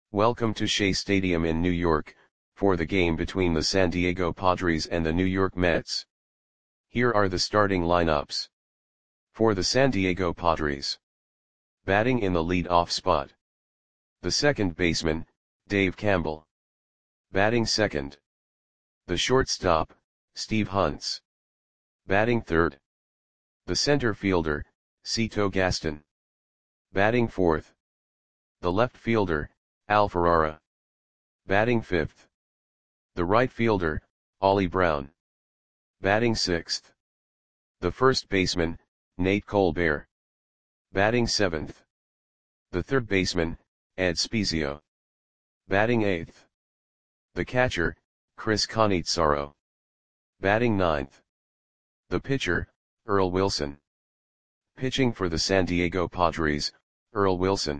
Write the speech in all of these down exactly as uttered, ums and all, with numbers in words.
Welcome to Shea Stadium in New York, for the game between the San Diego Padres and the New York Mets. Here are the starting lineups. For the San Diego Padres. Batting in the lead-off spot. The second baseman, Dave Campbell. Batting second. The shortstop, Steve Hunts. Batting third. The center fielder, Cito Gaston. Batting fourth. The left fielder, Al Ferrara. Batting fifth. The right fielder, Ollie Brown. Batting sixth. The first baseman, Nate Colbert. Batting seventh. The third baseman, Ed Spezio. Batting eighth. The catcher, Chris Cannizzaro. Batting ninth. The pitcher, Earl Wilson. Pitching for the San Diego Padres, Earl Wilson.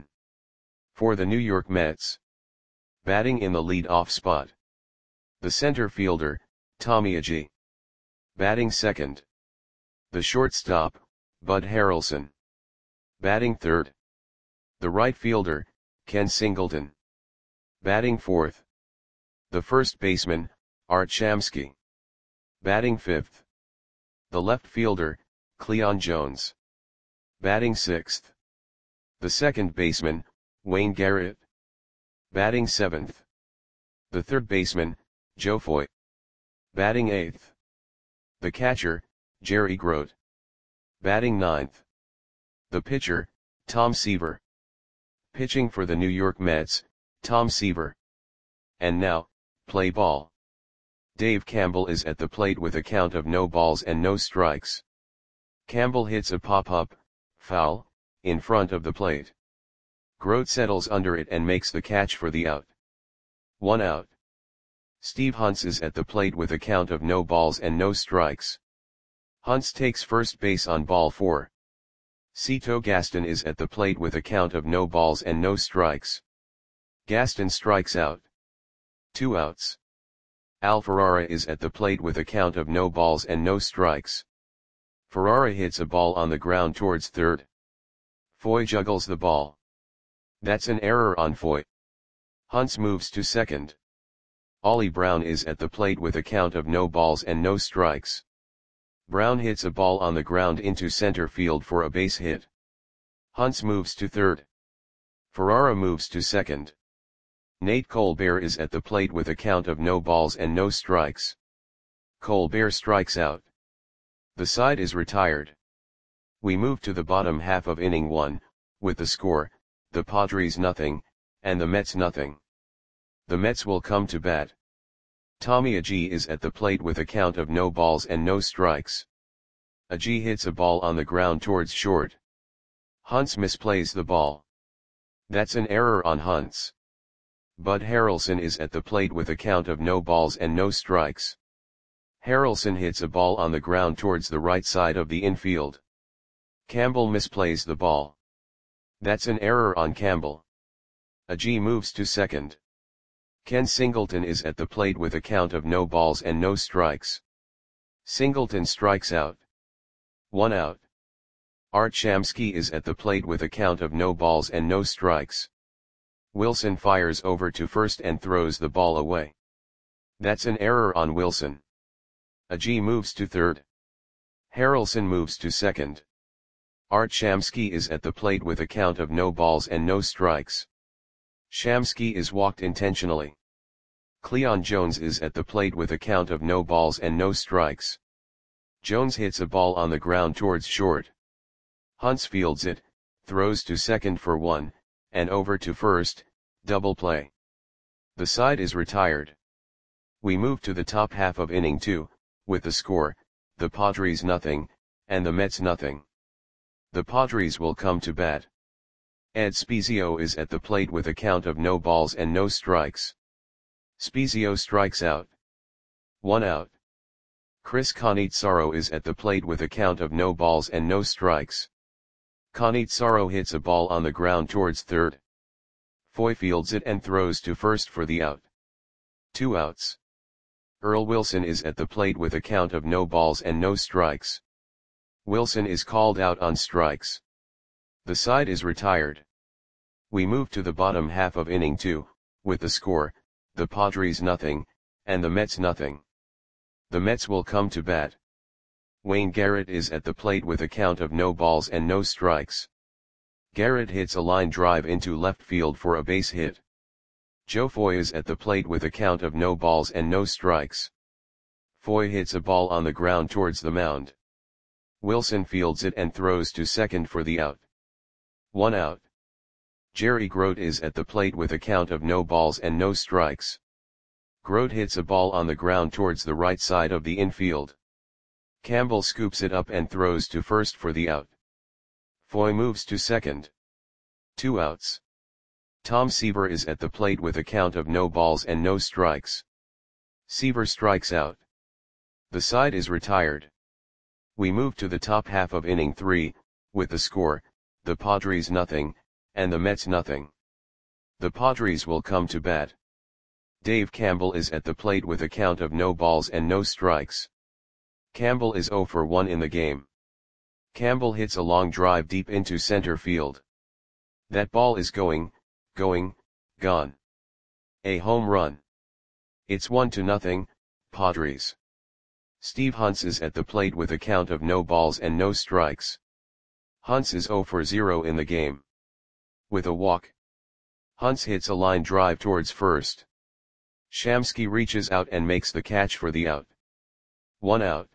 For the New York Mets. Batting in the lead-off spot. The center fielder, Tommy Agee. Batting second. The shortstop, Bud Harrelson. Batting third. The right fielder, Ken Singleton. Batting fourth. The first baseman, Art Shamsky. Batting fifth. The left fielder, Cleon Jones. Batting sixth. The second baseman, Wayne Garrett. Batting seventh. The third baseman, Joe Foyt. Batting eighth. The catcher, Jerry Grote. Batting ninth. The pitcher, Tom Seaver. Pitching for the New York Mets, Tom Seaver. And now, play ball. Dave Campbell is at the plate with a count of no balls and no strikes. Campbell hits a pop-up, foul, in front of the plate. Grote settles under it and makes the catch for the out. One out. Steve Hunts is at the plate with a count of no balls and no strikes. Hunts takes first base on ball four. Cito Gaston is at the plate with a count of no balls and no strikes. Gaston strikes out. Two outs. Al Ferrara is at the plate with a count of no balls and no strikes. Ferrara hits a ball on the ground towards third. Foy juggles the ball. That's an error on Foy. Hunts moves to second. Ollie Brown is at the plate with a count of no balls and no strikes. Brown hits a ball on the ground into center field for a base hit. Hunts moves to third. Ferrara moves to second. Nate Colbert is at the plate with a count of no balls and no strikes. Colbert strikes out. The side is retired. We move to the bottom half of inning one, with the score, the Padres nothing, and the Mets nothing. The Mets will come to bat. Tommy Agee is at the plate with a count of no balls and no strikes. Agee hits a ball on the ground towards short. Hunts misplays the ball. That's an error on Hunts. Bud Harrelson is at the plate with a count of no balls and no strikes. Harrelson hits a ball on the ground towards the right side of the infield. Campbell misplays the ball. That's an error on Campbell. Agee moves to second. Ken Singleton is at the plate with a count of no balls and no strikes. Singleton strikes out. One out. Art Shamsky is at the plate with a count of no balls and no strikes. Wilson fires over to first and throws the ball away. That's an error on Wilson. Agee moves to third. Harrelson moves to second. Art Shamsky is at the plate with a count of no balls and no strikes. Shamsky is walked intentionally. Cleon Jones is at the plate with a count of no balls and no strikes. Jones hits a ball on the ground towards short. Hunts fields it, throws to second for one, and over to first, double play. The side is retired. We move to the top half of inning two, with the score, the Padres nothing, and the Mets nothing. The Padres will come to bat. Ed Spezio is at the plate with a count of no balls and no strikes. Spezio strikes out. One out. Chris Cannizzaro is at the plate with a count of no balls and no strikes. Cannizzaro hits a ball on the ground towards third. Foy fields it and throws to first for the out. Two outs. Earl Wilson is at the plate with a count of no balls and no strikes. Wilson is called out on strikes. The side is retired. We move to the bottom half of inning two, with the score, the Padres nothing, and the Mets nothing. The Mets will come to bat. Wayne Garrett is at the plate with a count of no balls and no strikes. Garrett hits a line drive into left field for a base hit. Joe Foy is at the plate with a count of no balls and no strikes. Foy hits a ball on the ground towards the mound. Wilson fields it and throws to second for the out. One out. Jerry Grote is at the plate with a count of no balls and no strikes. Grote hits a ball on the ground towards the right side of the infield. Campbell scoops it up and throws to first for the out. Foy moves to second. Two outs. Tom Seaver is at the plate with a count of no balls and no strikes. Seaver strikes out. The side is retired. We move to the top half of inning three, with the score, the Padres nothing, and the Mets nothing. The Padres will come to bat. Dave Campbell is at the plate with a count of no balls and no strikes. Campbell is oh for one in the game. Campbell hits a long drive deep into center field. That ball is going, going, gone. A home run. It's one to nothing, Padres. Steve Hunts is at the plate with a count of no balls and no strikes. Hunts is oh for zero in the game. With a walk. Hunts hits a line drive towards first. Shamsky reaches out and makes the catch for the out. One out.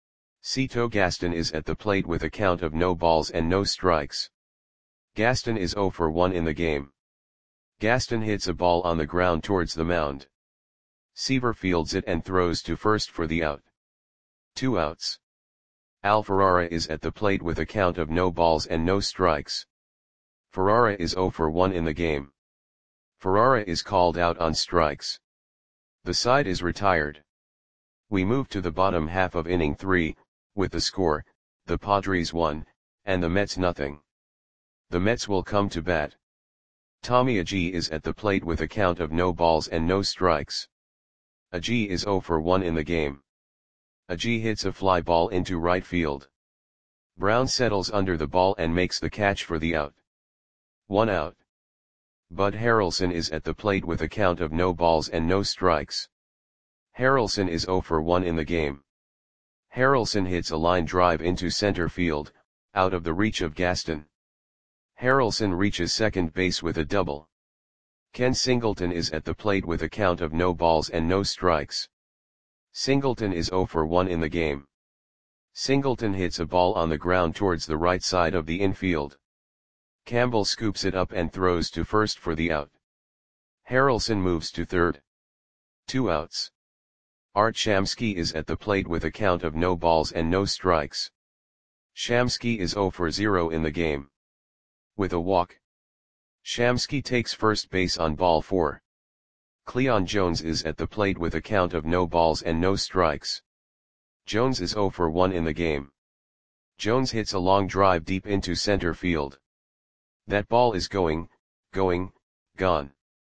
Cito Gaston is at the plate with a count of no balls and no strikes. Gaston is oh for one in the game. Gaston hits a ball on the ground towards the mound. Seaver fields it and throws to first for the out. Two outs. Al Ferrara is at the plate with a count of no balls and no strikes. Ferrara is oh for one in the game. Ferrara is called out on strikes. The side is retired. We move to the bottom half of inning three, with the score, the Padres one, and the Mets nothing. The Mets will come to bat. Tommy Agee is at the plate with a count of no balls and no strikes. Agee is oh for one in the game. Agee hits a fly ball into right field. Brown settles under the ball and makes the catch for the out. One out. Bud Harrelson is at the plate with a count of no balls and no strikes. Harrelson is oh for one in the game. Harrelson hits a line drive into center field, out of the reach of Gaston. Harrelson reaches second base with a double. Ken Singleton is at the plate with a count of no balls and no strikes. Singleton is oh for one in the game. Singleton hits a ball on the ground towards the right side of the infield. Campbell scoops it up and throws to first for the out. Harrelson moves to third. Two outs. Art Shamsky is at the plate with a count of no balls and no strikes. Shamsky is oh for zero in the game. With a walk. Shamsky takes first base on ball four. Cleon Jones is at the plate with a count of no balls and no strikes. Jones is oh for one in the game. Jones hits a long drive deep into center field. That ball is going, going, gone.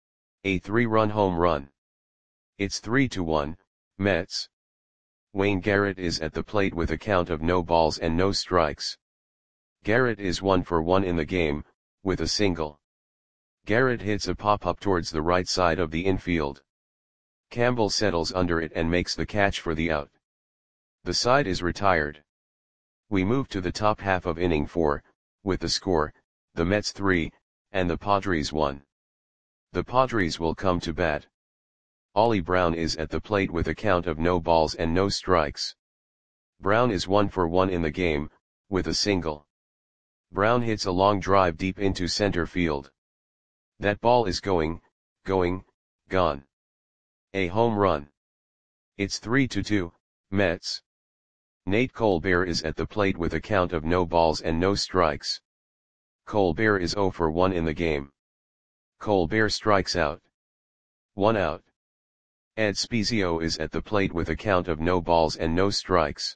A three-run home run. It's three to one, Mets. Wayne Garrett is at the plate with a count of no balls and no strikes. Garrett is one for one in the game, with a single. Garrett hits a pop-up towards the right side of the infield. Campbell settles under it and makes the catch for the out. The side is retired. We move to the top half of inning four, with the score, the Mets three, and the Padres one. The Padres will come to bat. Ollie Brown is at the plate with a count of no balls and no strikes. Brown is one for one in the game, with a single. Brown hits a long drive deep into center field. That ball is going, going, gone. A home run. It's three to two, Mets. Nate Colbert is at the plate with a count of no balls and no strikes. Colbert is oh for one in the game. Colbert strikes out. One out. Ed Spezio is at the plate with a count of no balls and no strikes.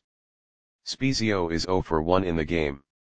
Spezio is oh for one in the game.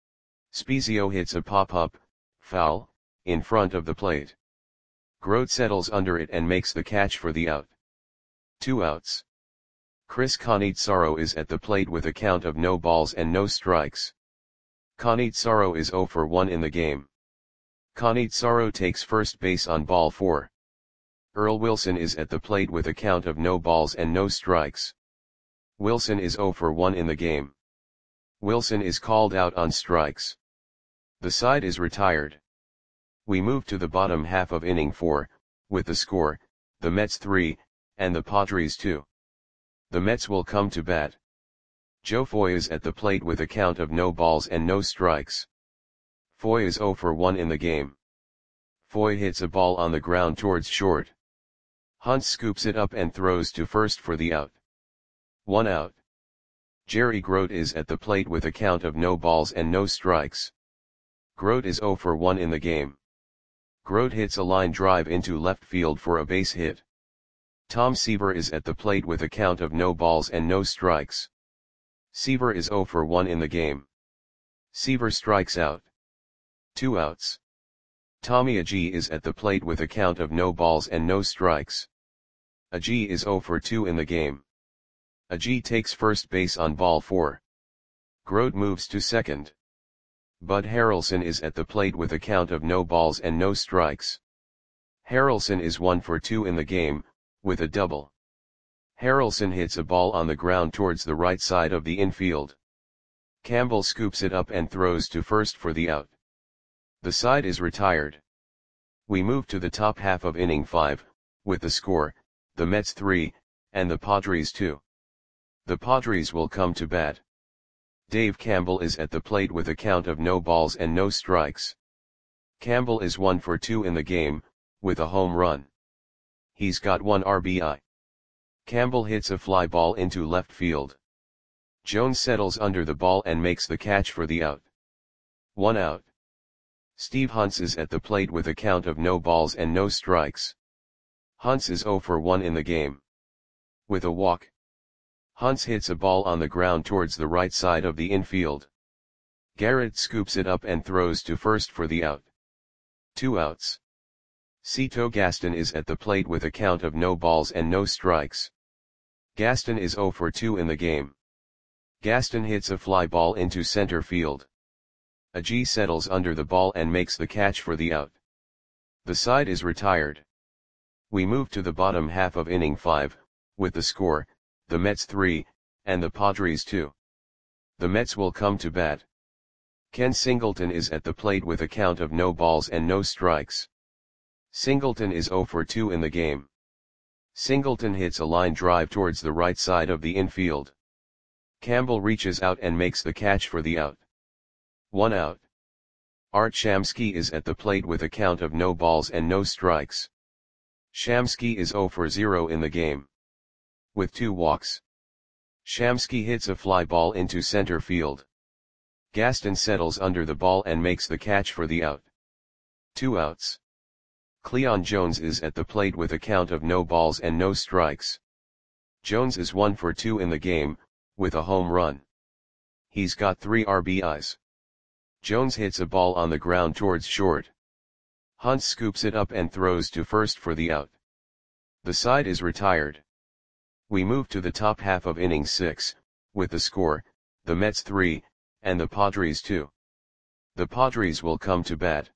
Spezio hits a pop-up, foul, in front of the plate. Grote settles under it and makes the catch for the out. Two outs. Chris Cannizzaro is at the plate with a count of no balls and no strikes. Cannizzaro is oh for one in the game. Cannizzaro takes first base on ball four. Earl Wilson is at the plate with a count of no balls and no strikes. Wilson is zero for one in the game. Wilson is called out on strikes. The side is retired. We move to the bottom half of inning four, with the score, the Mets three, and the Padres two. The Mets will come to bat. Joe Foy is at the plate with a count of no balls and no strikes. Foy is zero for one in the game. Foy hits a ball on the ground towards short. Hunt scoops it up and throws to first for the out. One out. Jerry Grote is at the plate with a count of no balls and no strikes. Grote is zero for one in the game. Grote hits a line drive into left field for a base hit. Tom Seaver is at the plate with a count of no balls and no strikes. Seaver is zero for one in the game. Seaver strikes out. Two outs. Tommy Agee is at the plate with a count of no balls and no strikes. Agee is zero for two in the game. Agee takes first base on ball four. Grote moves to second. Bud Harrelson is at the plate with a count of no balls and no strikes. Harrelson is one for two in the game, with a double. Harrelson hits a ball on the ground towards the right side of the infield. Campbell scoops it up and throws to first for the out. The side is retired. We move to the top half of inning five, with the score, the Mets three, and the Padres two. The Padres will come to bat. Dave Campbell is at the plate with a count of no balls and no strikes. Campbell is one for two in the game, with a home run. He's got one R B I. Campbell hits a fly ball into left field. Jones settles under the ball and makes the catch for the out. One out. Steve Hunts is at the plate with a count of no balls and no strikes. Hunts is zero for one in the game. With a walk. Hunts hits a ball on the ground towards the right side of the infield. Garrett scoops it up and throws to first for the out. Two outs. Cito Gaston is at the plate with a count of no balls and no strikes. Gaston is zero for two in the game. Gaston hits a fly ball into center field. Agee settles under the ball and makes the catch for the out. The side is retired. We move to the bottom half of inning five, with the score, the Mets three, and the Padres two. The Mets will come to bat. Ken Singleton is at the plate with a count of no balls and no strikes. Singleton is zero for two in the game. Singleton hits a line drive towards the right side of the infield. Campbell reaches out and makes the catch for the out. One out. Art Shamsky is at the plate with a count of no balls and no strikes. Shamsky is zero for zero in the game. With two walks. Shamsky hits a fly ball into center field. Gaston settles under the ball and makes the catch for the out. Two outs. Cleon Jones is at the plate with a count of no balls and no strikes. Jones is one for two in the game, with a home run. He's got three R B Is. Jones hits a ball on the ground towards short. Hunt scoops it up and throws to first for the out. The side is retired. We move to the top half of inning six, with the score, the Mets three, and the Padres two. The Padres will come to bat.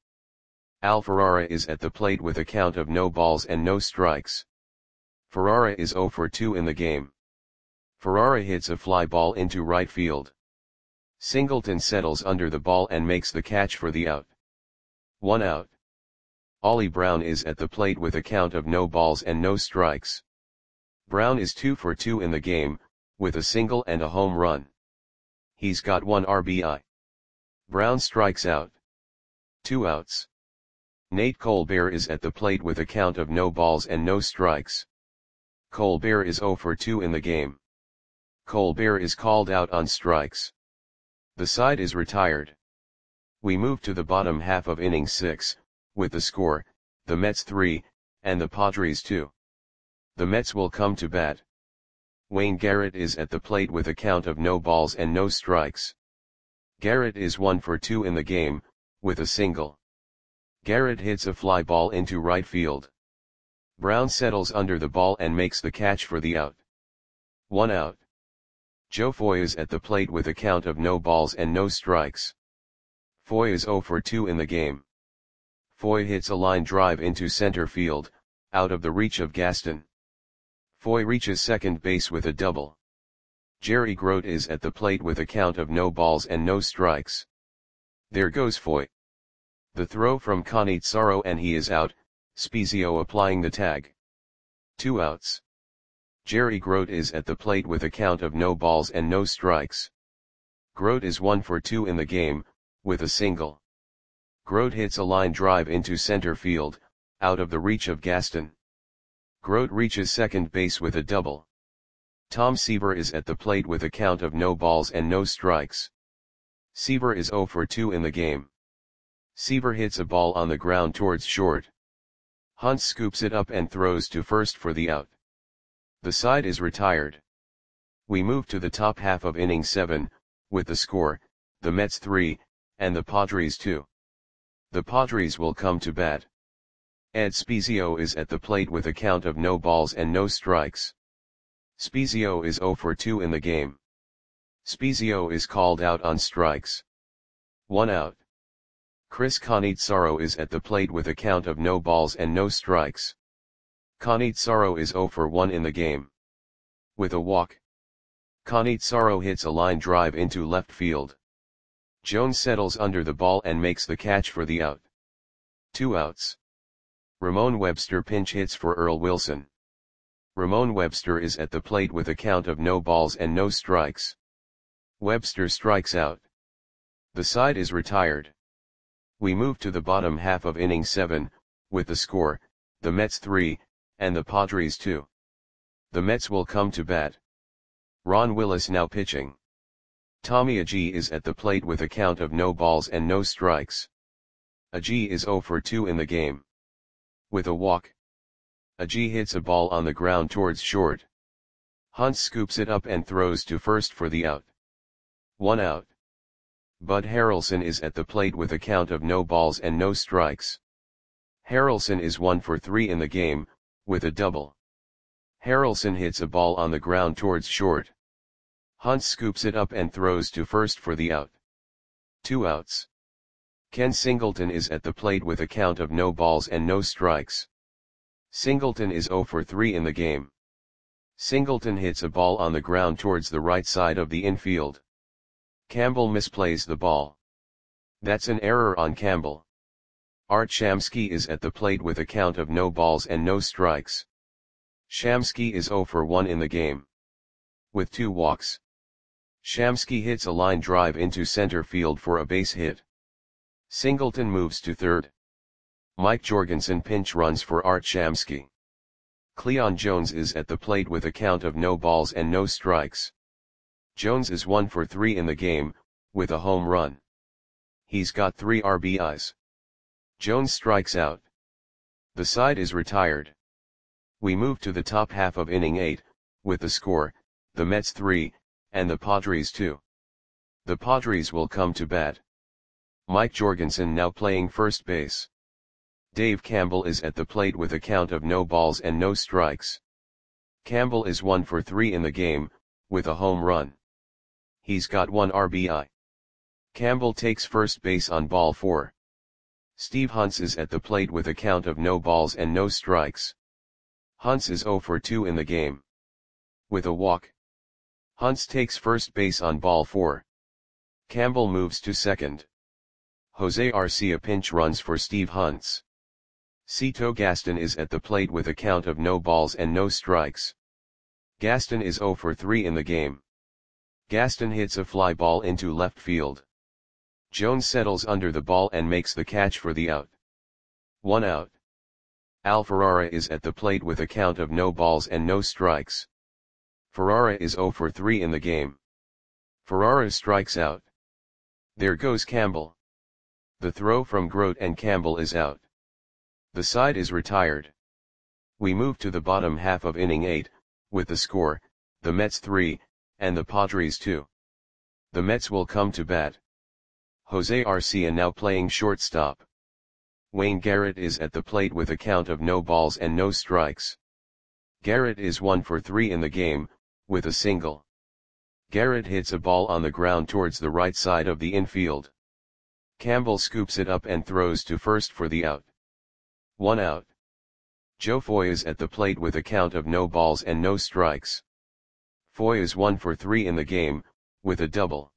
Al Ferrara is at the plate with a count of no balls and no strikes. Ferrara is zero for two in the game. Ferrara hits a fly ball into right field. Singleton settles under the ball and makes the catch for the out. One out. Ollie Brown is at the plate with a count of no balls and no strikes. Brown is two for two in the game, with a single and a home run. He's got one R B I. Brown strikes out. Two outs. Nate Colbert is at the plate with a count of no balls and no strikes. Colbert is zero for two in the game. Colbert is called out on strikes. The side is retired. We move to the bottom half of inning six, with the score, the Mets three, and the Padres two. The Mets will come to bat. Wayne Garrett is at the plate with a count of no balls and no strikes. Garrett is one for two in the game, with a single. Garrett hits a fly ball into right field. Brown settles under the ball and makes the catch for the out. One out. Joe Foy is at the plate with a count of no balls and no strikes. Foy is zero for two in the game. Foy hits a line drive into center field, out of the reach of Gaston. Foy reaches second base with a double. Jerry Grote is at the plate with a count of no balls and no strikes. There goes Foy. The throw from Cannizzaro and he is out, Spezio applying the tag. Two outs. Jerry Grote is at the plate with a count of no balls and no strikes. Grote is one for two in the game, with a single. Grote hits a line drive into center field, out of the reach of Gaston. Grote reaches second base with a double. Tom Seaver is at the plate with a count of no balls and no strikes. Seaver is zero for two in the game. Seaver hits a ball on the ground towards short. Hunt scoops it up and throws to first for the out. The side is retired. We move to the top half of inning seven, with the score, the Mets three, and the Padres two. The Padres will come to bat. Ed Spezio is at the plate with a count of no balls and no strikes. Spezio is zero for two in the game. Spezio is called out on strikes. One out. Chris Cannizzaro is at the plate with a count of no balls and no strikes. Cannizzaro is zero for one in the game. With a walk. Cannizzaro hits a line drive into left field. Jones settles under the ball and makes the catch for the out. Two outs. Ramon Webster pinch hits for Earl Wilson. Ramon Webster is at the plate with a count of no balls and no strikes. Webster strikes out. The side is retired. We move to the bottom half of inning seven, with the score, the Mets three, and the Padres two. The Mets will come to bat. Ron Willis now pitching. Tommy Agee is at the plate with a count of no balls and no strikes. Agee is zero for two in the game. With a walk. Agee hits a ball on the ground towards short. Hunt scoops it up and throws to first for the out. One out. Bud Harrelson is at the plate with a count of no balls and no strikes. Harrelson is one for three in the game, with a double. Harrelson hits a ball on the ground towards short. Hunt scoops it up and throws to first for the out. Two outs. Ken Singleton is at the plate with a count of no balls and no strikes. Singleton is zero for three in the game. Singleton hits a ball on the ground towards the right side of the infield. Campbell misplays the ball. That's an error on Campbell. Art Shamsky is at the plate with a count of no balls and no strikes. Shamsky is zero for one in the game. With two walks. Shamsky hits a line drive into center field for a base hit. Singleton moves to third. Mike Jorgensen pinch runs for Art Shamsky. Cleon Jones is at the plate with a count of no balls and no strikes. Jones is one for three in the game, with a home run. He's got three R B Is. Jones strikes out. The side is retired. We move to the top half of inning eight, with the score, the Mets three, and the Padres two. The Padres will come to bat. Mike Jorgensen now playing first base. Dave Campbell is at the plate with a count of no balls and no strikes. Campbell is one for three in the game, with a home run. He's got one R B I. Campbell takes first base on ball four. Steve Hunts is at the plate with a count of no balls and no strikes. Hunts is zero for two in the game. With a walk. Hunts takes first base on ball four. Campbell moves to second. Jose Arcia pinch runs for Steve Hunts. Cito Gaston is at the plate with a count of no balls and no strikes. Gaston is zero for three in the game. Gaston hits a fly ball into left field. Jones settles under the ball and makes the catch for the out. One out. Al Ferrara is at the plate with a count of no balls and no strikes. Ferrara is zero for three in the game. Ferrara strikes out. There goes Campbell. The throw from Grote and Campbell is out. The side is retired. We move to the bottom half of inning eight, with the score, the Mets three, and the Padres two. The Mets will come to bat. Jose Arcia now playing shortstop. Wayne Garrett is at the plate with a count of no balls and no strikes. Garrett is one for three in the game, with a single. Garrett hits a ball on the ground towards the right side of the infield. Campbell scoops it up and throws to first for the out. One out. Joe Foy is at the plate with a count of no balls and no strikes. Foy is one for three in the game, with a double.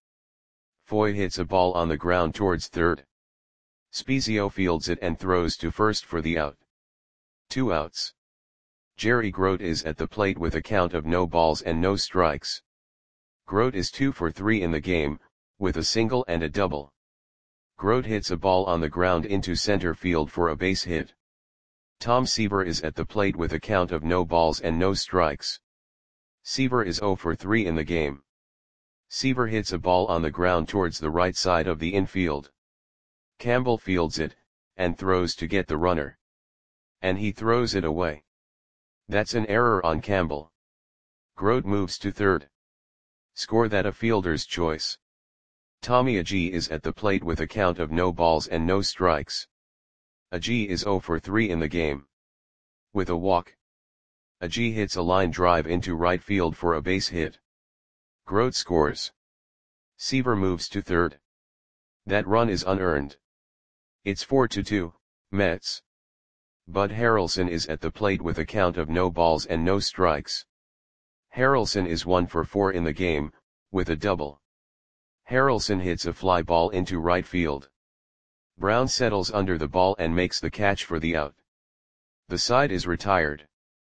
Foy hits a ball on the ground towards third. Spiezio fields it and throws to first for the out. Two outs. Jerry Grote is at the plate with a count of no balls and no strikes. Grote is two for three in the game, with a single and a double. Grote hits a ball on the ground into center field for a base hit. Tom Seaver is at the plate with a count of no balls and no strikes. Seaver is zero for three in the game. Seaver hits a ball on the ground towards the right side of the infield. Campbell fields it, and throws to get the runner. And he throws it away. That's an error on Campbell. Grote moves to third. Score that a fielder's choice. Tommy Agee is at the plate with a count of no balls and no strikes. Agee is zero for three in the game. With a walk. Agee hits a line drive into right field for a base hit. Grote scores. Seaver moves to third. That run is unearned. It's four to two, Mets. Bud Harrelson is at the plate with a count of no balls and no strikes. Harrelson is one for four in the game, with a double. Harrelson hits a fly ball into right field. Brown settles under the ball and makes the catch for the out. The side is retired.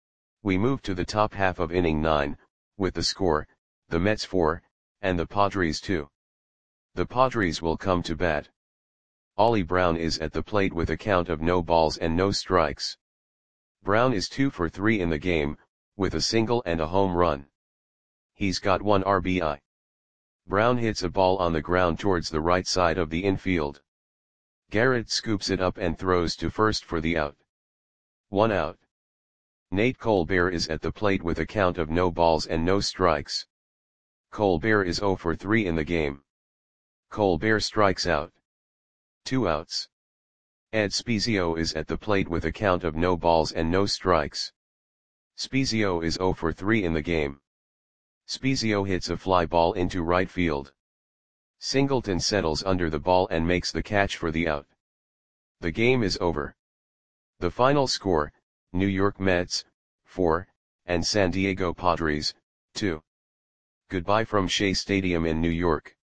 We move to the top half of inning nine, with the score, the Mets four, and the Padres two. The Padres will come to bat. Ollie Brown is at the plate with a count of no balls and no strikes. Brown is two for three in the game, with a single and a home run. He's got one R B I. Brown hits a ball on the ground towards the right side of the infield. Garrett scoops it up and throws to first for the out. One out. Nate Colbert is at the plate with a count of no balls and no strikes. Colbert is zero for three in the game. Colbert strikes out. Two outs. Ed Spiezio is at the plate with a count of no balls and no strikes. Spiezio is zero for three in the game. Spiezio hits a fly ball into right field. Singleton settles under the ball and makes the catch for the out. The game is over. The final score, New York Mets, four, and San Diego Padres, two. Goodbye from Shea Stadium in New York.